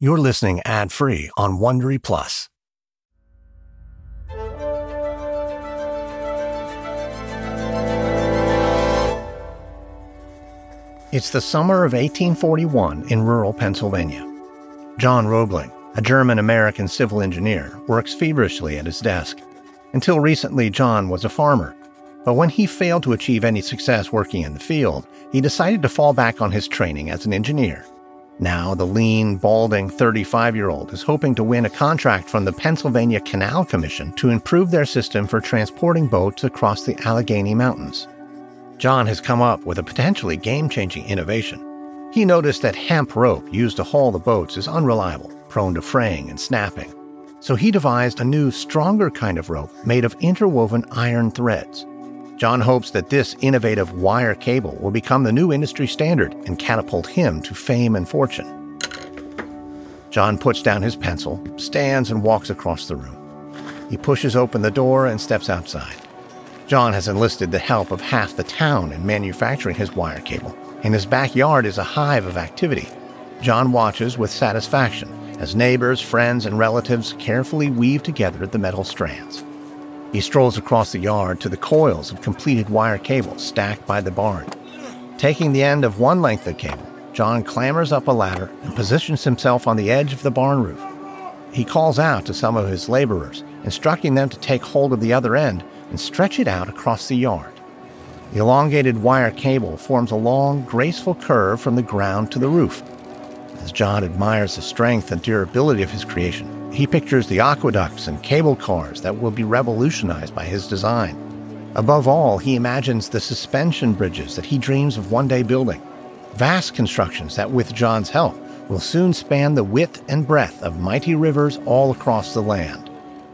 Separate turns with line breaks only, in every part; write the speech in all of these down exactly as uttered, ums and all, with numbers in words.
You're listening ad-free on Wondery Plus. It's the summer of eighteen forty-one in rural Pennsylvania. John Roebling, a German-American civil engineer, works feverishly at his desk. Until recently, John was a farmer. But when he failed to achieve any success working in the field, he decided to fall back on his training as an engineer. Now, the lean, balding thirty-five-year-old is hoping to win a contract from the Pennsylvania Canal Commission to improve their system for transporting boats across the Allegheny Mountains. John has come up with a potentially game-changing innovation. He noticed that hemp rope used to haul the boats is unreliable, prone to fraying and snapping. So he devised a new, stronger kind of rope made of interwoven iron threads. John hopes that this innovative wire cable will become the new industry standard and catapult him to fame and fortune. John puts down his pencil, stands, and walks across the room. He pushes open the door and steps outside. John has enlisted the help of half the town in manufacturing his wire cable, and his backyard is a hive of activity. John watches with satisfaction as neighbors, friends, and relatives carefully weave together the metal strands. He strolls across the yard to the coils of completed wire cable stacked by the barn. Taking the end of one length of cable, John clambers up a ladder and positions himself on the edge of the barn roof. He calls out to some of his laborers, instructing them to take hold of the other end and stretch it out across the yard. The elongated wire cable forms a long, graceful curve from the ground to the roof. As John admires the strength and durability of his creation, he pictures the aqueducts and cable cars that will be revolutionized by his design. Above all, he imagines the suspension bridges that he dreams of one day building. Vast constructions that, with John's help, will soon span the width and breadth of mighty rivers all across the land.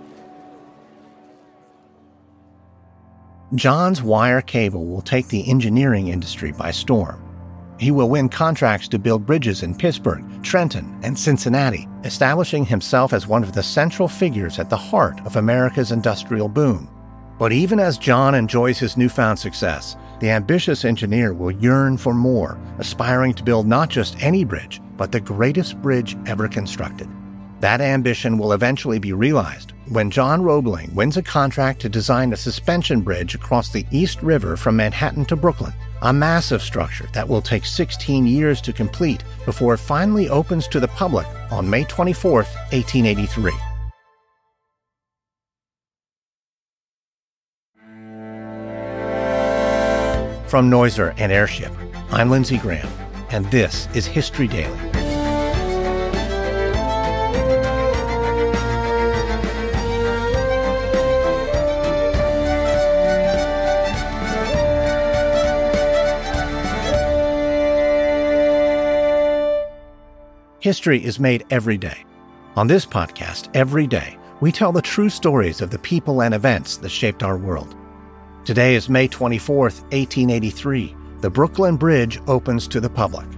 John's wire cable will take the engineering industry by storm. He will win contracts to build bridges in Pittsburgh, Trenton, and Cincinnati, establishing himself as one of the central figures at the heart of America's industrial boom. But even as John enjoys his newfound success, the ambitious engineer will yearn for more, aspiring to build not just any bridge, but the greatest bridge ever constructed. That ambition will eventually be realized when John Roebling wins a contract to design a suspension bridge across the East River from Manhattan to Brooklyn, a massive structure that will take sixteen years to complete before it finally opens to the public on May twenty-fourth, eighteen eighty-three. From Noiser and Airship, I'm Lindsey Graham, and this is History Daily. History is made every day. On this podcast, every day, we tell the true stories of the people and events that shaped our world. Today is May twenty-fourth, eighteen eighty-three. The Brooklyn Bridge opens to the public.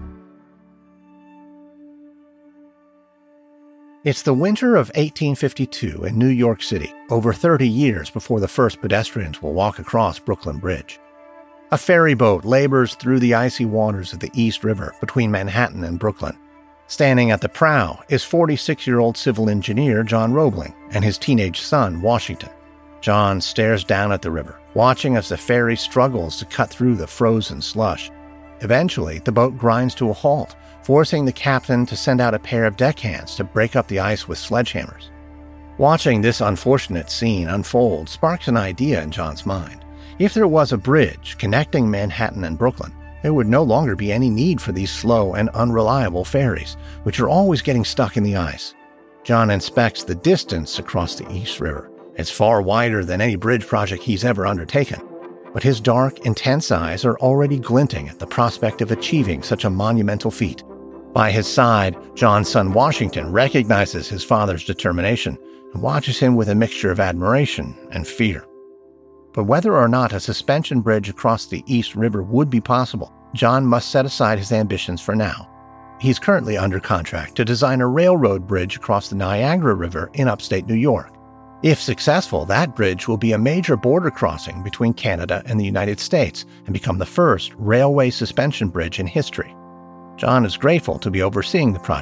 It's the winter of eighteen fifty-two in New York City, over thirty years before the first pedestrians will walk across Brooklyn Bridge. A ferry boat labors through the icy waters of the East River between Manhattan and Brooklyn. Standing at the prow is forty-six-year-old civil engineer John Roebling and his teenage son, Washington. John stares down at the river, watching as the ferry struggles to cut through the frozen slush. Eventually, the boat grinds to a halt, forcing the captain to send out a pair of deckhands to break up the ice with sledgehammers. Watching this unfortunate scene unfold sparks an idea in John's mind. If there was a bridge connecting Manhattan and Brooklyn, there would no longer be any need for these slow and unreliable ferries, which are always getting stuck in the ice. John inspects the distance across the East River. It's far wider than any bridge project he's ever undertaken. But his dark, intense eyes are already glinting at the prospect of achieving such a monumental feat. By his side, John's son Washington recognizes his father's determination and watches him with a mixture of admiration and fear. But whether or not a suspension bridge across the East River would be possible, John must set aside his ambitions for now. He's currently under contract to design a railroad bridge across the Niagara River in upstate New York. If successful, that bridge will be a major border crossing between Canada and the United States and become the first railway suspension bridge in history. John is grateful to be overseeing the project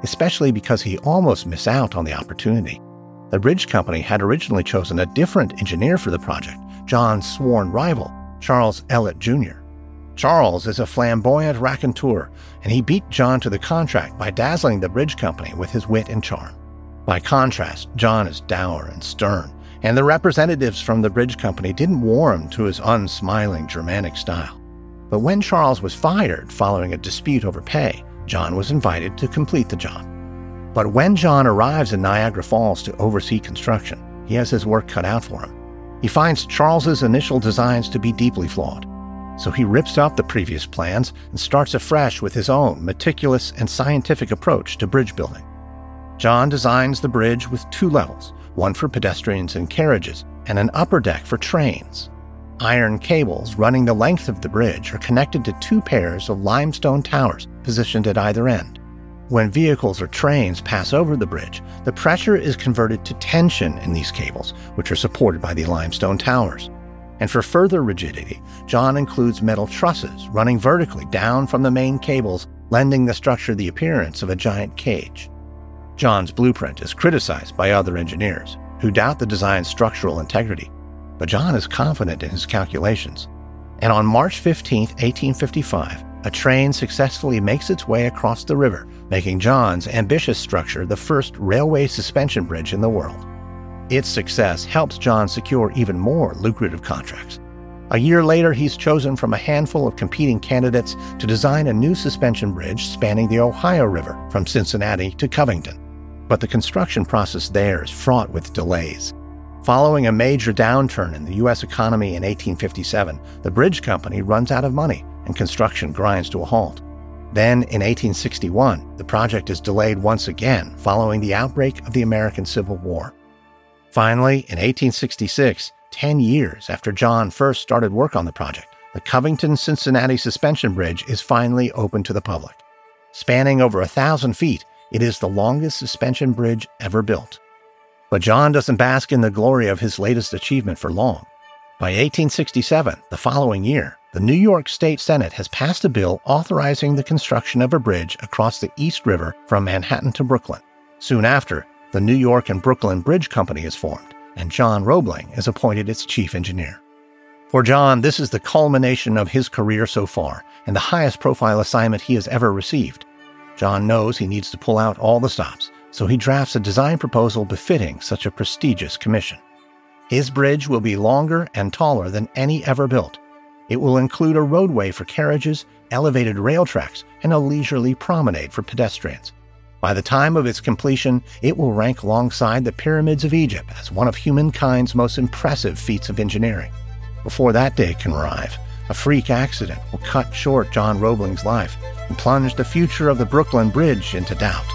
especially because he almost missed out on the opportunity. The bridge company had originally chosen a different engineer for the project, John's sworn rival, Charles Ellet Junior Charles is a flamboyant raconteur, and he beat John to the contract by dazzling the bridge company with his wit and charm. By contrast, John is dour and stern, and the representatives from the bridge company didn't warm to his unsmiling Germanic style. But when Charles was fired following a dispute over pay, John was invited to complete the job. But when John arrives in Niagara Falls to oversee construction, he has his work cut out for him. He finds Charles's initial designs to be deeply flawed, so he rips up the previous plans and starts afresh with his own meticulous and scientific approach to bridge building. John designs the bridge with two levels, one for pedestrians and carriages, and an upper deck for trains. Iron cables running the length of the bridge are connected to two pairs of limestone towers positioned at either end. When vehicles or trains pass over the bridge, the pressure is converted to tension in these cables, which are supported by the limestone towers. And for further rigidity, John includes metal trusses running vertically down from the main cables, lending the structure the appearance of a giant cage. John's blueprint is criticized by other engineers, who doubt the design's structural integrity, but John is confident in his calculations. And on March fifteenth, eighteen fifty-five, a train successfully makes its way across the river, making John's ambitious structure the first railway suspension bridge in the world. Its success helps John secure even more lucrative contracts. A year later, he's chosen from a handful of competing candidates to design a new suspension bridge spanning the Ohio River from Cincinnati to Covington. But the construction process there is fraught with delays. Following a major downturn in the U S economy in eighteen fifty-seven, the bridge company runs out of money and construction grinds to a halt. Then, in eighteen sixty-one, the project is delayed once again following the outbreak of the American Civil War. Finally, in eighteen sixty-six, ten years after John first started work on the project, the Covington-Cincinnati Suspension Bridge is finally open to the public. Spanning over a thousand feet, it is the longest suspension bridge ever built. But John doesn't bask in the glory of his latest achievement for long. By eighteen sixty-seven, the following year, the New York State Senate has passed a bill authorizing the construction of a bridge across the East River from Manhattan to Brooklyn. Soon after, the New York and Brooklyn Bridge Company is formed, and John Roebling is appointed its chief engineer. For John, this is the culmination of his career so far, and the highest profile assignment he has ever received. John knows he needs to pull out all the stops, so he drafts a design proposal befitting such a prestigious commission. His bridge will be longer and taller than any ever built. It will include a roadway for carriages, elevated rail tracks, and a leisurely promenade for pedestrians. By the time of its completion, it will rank alongside the pyramids of Egypt as one of humankind's most impressive feats of engineering. Before that day can arrive, a freak accident will cut short John Roebling's life and plunge the future of the Brooklyn Bridge into doubt.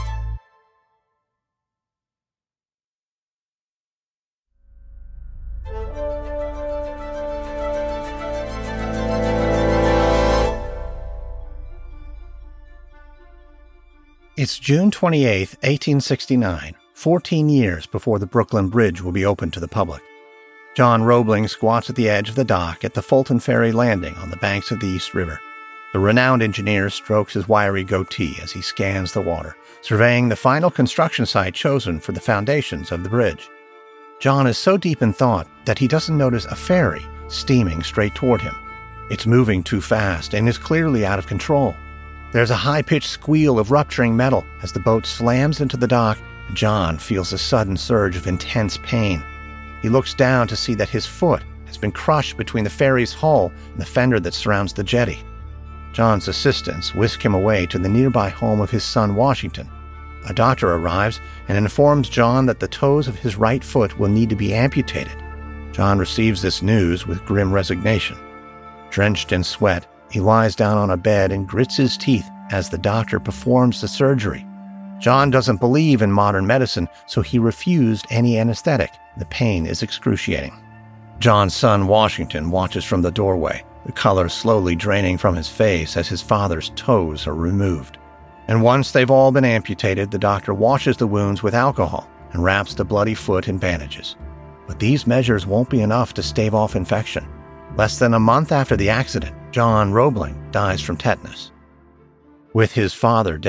It's June twenty-eighth, eighteen sixty-nine, fourteen years before the Brooklyn Bridge will be open to the public. John Roebling squats at the edge of the dock at the Fulton Ferry Landing on the banks of the East River. The renowned engineer strokes his wiry goatee as he scans the water, surveying the final construction site chosen for the foundations of the bridge. John is so deep in thought that he doesn't notice a ferry steaming straight toward him. It's moving too fast and is clearly out of control. There's a high-pitched squeal of rupturing metal as the boat slams into the dock, and John feels a sudden surge of intense pain. He looks down to see that his foot has been crushed between the ferry's hull and the fender that surrounds the jetty. John's assistants whisk him away to the nearby home of his son Washington. A doctor arrives and informs John that the toes of his right foot will need to be amputated. John receives this news with grim resignation. Drenched in sweat, he lies down on a bed and grits his teeth as the doctor performs the surgery. John doesn't believe in modern medicine, so he refused any anesthetic. The pain is excruciating. John's son Washington watches from the doorway, the color slowly draining from his face as his father's toes are removed. And once they've all been amputated, the doctor washes the wounds with alcohol and wraps the bloody foot in bandages. But these measures won't be enough to stave off infection. Less than a month after the accident, John Roebling dies from tetanus. With his father dead,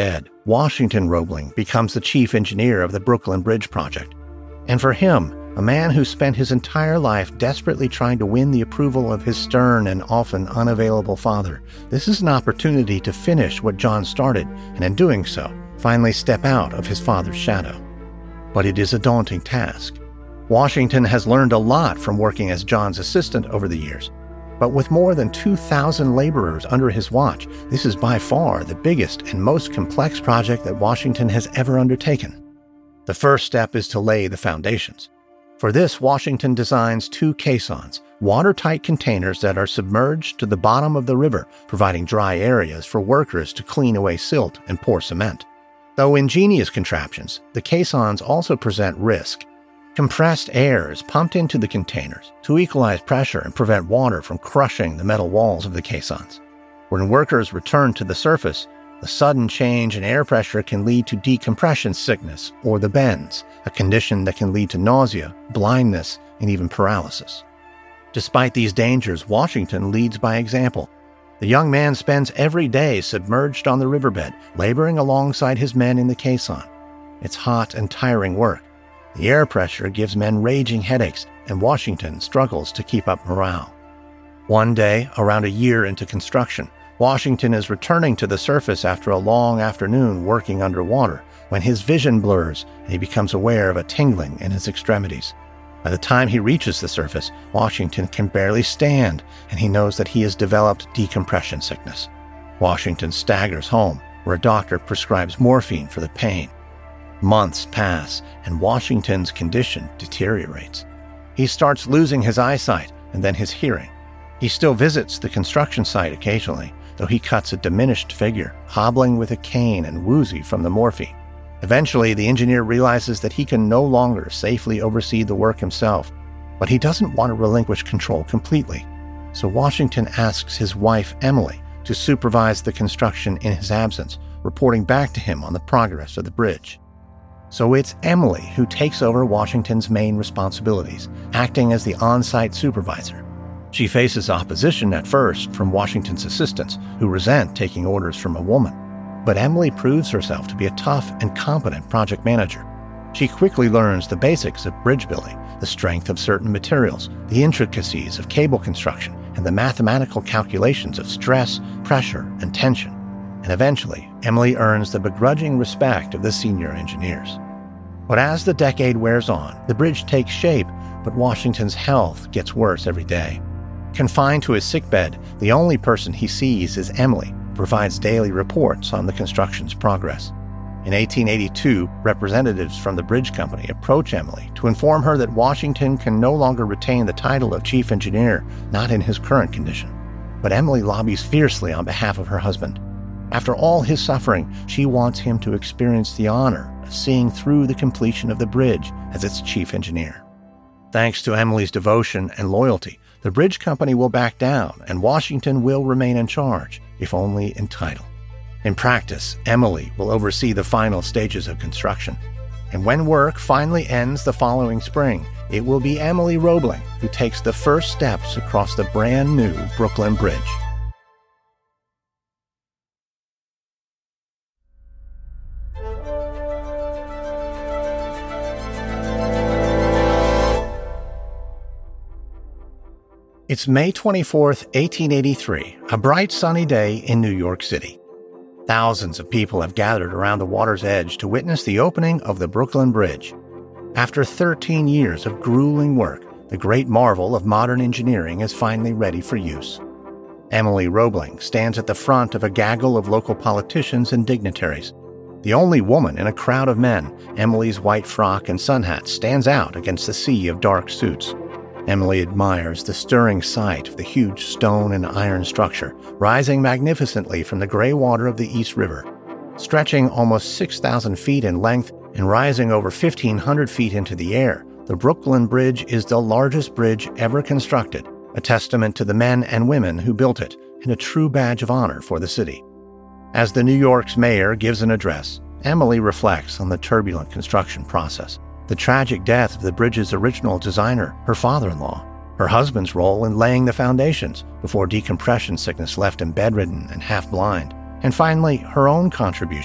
Washington Roebling becomes the chief engineer of the Brooklyn Bridge project. And for him, a man who spent his entire life desperately trying to win the approval of his stern and often unavailable father, this is an opportunity to finish what John started, and in doing so, finally step out of his father's shadow. But it is a daunting task. Washington has learned a lot from working as John's assistant over the years. But with more than two thousand laborers under his watch, this is by far the biggest and most complex project that Washington has ever undertaken. The first step is to lay the foundations. For this, Washington designs two caissons, watertight containers that are submerged to the bottom of the river, providing dry areas for workers to clean away silt and pour cement. Though ingenious contraptions, the caissons also present risk. Compressed air is pumped into the containers to equalize pressure and prevent water from crushing the metal walls of the caissons. When workers return to the surface, the sudden change in air pressure can lead to decompression sickness, or the bends, a condition that can lead to nausea, blindness, and even paralysis. Despite these dangers, Washington leads by example. The young man spends every day submerged on the riverbed, laboring alongside his men in the caisson. It's hot and tiring work. The air pressure gives men raging headaches, and Washington struggles to keep up morale. One day, around a year into construction, Washington is returning to the surface after a long afternoon working underwater when his vision blurs and he becomes aware of a tingling in his extremities. By the time he reaches the surface, Washington can barely stand, and he knows that he has developed decompression sickness. Washington staggers home, where a doctor prescribes morphine for the pain. Months pass, and Washington's condition deteriorates. He starts losing his eyesight and then his hearing. He still visits the construction site occasionally, though he cuts a diminished figure, hobbling with a cane and woozy from the morphine. Eventually, the engineer realizes that he can no longer safely oversee the work himself, but he doesn't want to relinquish control completely. So Washington asks his wife, Emily, to supervise the construction in his absence, reporting back to him on the progress of the bridge. So it's Emily who takes over Washington's main responsibilities, acting as the on-site supervisor. She faces opposition at first from Washington's assistants, who resent taking orders from a woman. But Emily proves herself to be a tough and competent project manager. She quickly learns the basics of bridge building, the strength of certain materials, the intricacies of cable construction, and the mathematical calculations of stress, pressure, and tension. And eventually, Emily earns the begrudging respect of the senior engineers. But as the decade wears on, the bridge takes shape, but Washington's health gets worse every day. Confined to his sickbed, the only person he sees is Emily, who provides daily reports on the construction's progress. In eighteen eighty-two, representatives from the bridge company approach Emily to inform her that Washington can no longer retain the title of chief engineer, not in his current condition. But Emily lobbies fiercely on behalf of her husband. After all his suffering, she wants him to experience the honor of seeing through the completion of the bridge as its chief engineer. Thanks to Emily's devotion and loyalty, the bridge company will back down and Washington will remain in charge, if only in title. In practice, Emily will oversee the final stages of construction. And when work finally ends the following spring, it will be Emily Roebling who takes the first steps across the brand new Brooklyn Bridge. It's May twenty-fourth, eighteen eighty-three, a bright sunny day in New York City. Thousands of people have gathered around the water's edge to witness the opening of the Brooklyn Bridge. After thirteen years of grueling work, the great marvel of modern engineering is finally ready for use. Emily Roebling stands at the front of a gaggle of local politicians and dignitaries. The only woman in a crowd of men, Emily's white frock and sun hat stands out against the sea of dark suits. Emily admires the stirring sight of the huge stone and iron structure, rising magnificently from the gray water of the East River. Stretching almost six thousand feet in length and rising over fifteen hundred feet into the air, the Brooklyn Bridge is the largest bridge ever constructed, a testament to the men and women who built it, and a true badge of honor for the city. As the New York's mayor gives an address, Emily reflects on the turbulent construction process, the tragic death of the bridge's original designer, her father-in-law, her husband's role in laying the foundations before decompression sickness left him bedridden and half-blind, and finally, her own contribution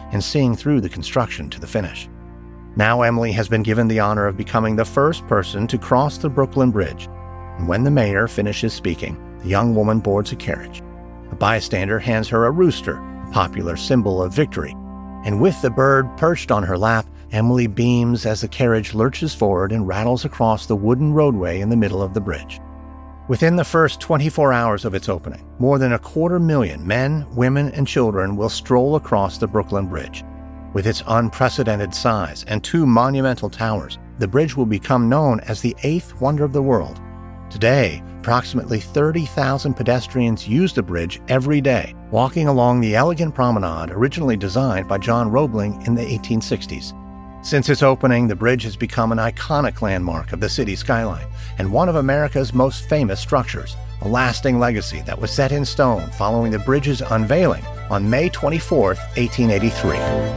and seeing through the construction to the finish. Now Emily has been given the honor of becoming the first person to cross the Brooklyn Bridge, and when the mayor finishes speaking, the young woman boards a carriage. A bystander hands her a rooster, a popular symbol of victory, and with the bird perched on her lap, Emily beams as the carriage lurches forward and rattles across the wooden roadway in the middle of the bridge. Within the first twenty-four hours of its opening, more than a quarter million men, women, and children will stroll across the Brooklyn Bridge. With its unprecedented size and two monumental towers, the bridge will become known as the eighth wonder of the world. Today, approximately thirty thousand pedestrians use the bridge every day, walking along the elegant promenade originally designed by John Roebling in the eighteen sixties. Since its opening, the bridge has become an iconic landmark of the city skyline and one of America's most famous structures, a lasting legacy that was set in stone following the bridge's unveiling on May twenty-fourth, eighteen eighty-three.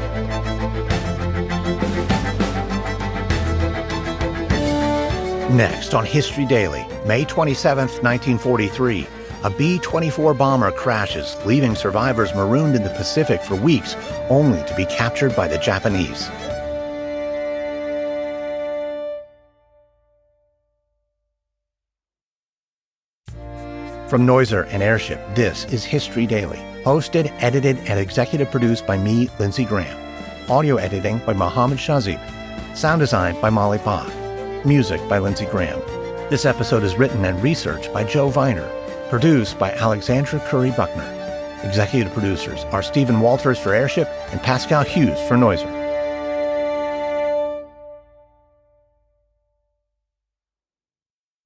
Next on History Daily, May twenty-seventh, nineteen forty-three, a B twenty-four bomber crashes, leaving survivors marooned in the Pacific for weeks, only to be captured by the Japanese. From Noiser and Airship, this is History Daily, hosted, edited, and executive produced by me, Lindsey Graham. Audio editing by Mohammed Shazib. Sound design by Molly Bach. Music by Lindsey Graham. This episode is written and researched by Joe Viner. Produced by Alexandra Curry Buckner. Executive producers are Stephen Walters for Airship and Pascal Hughes for Noiser.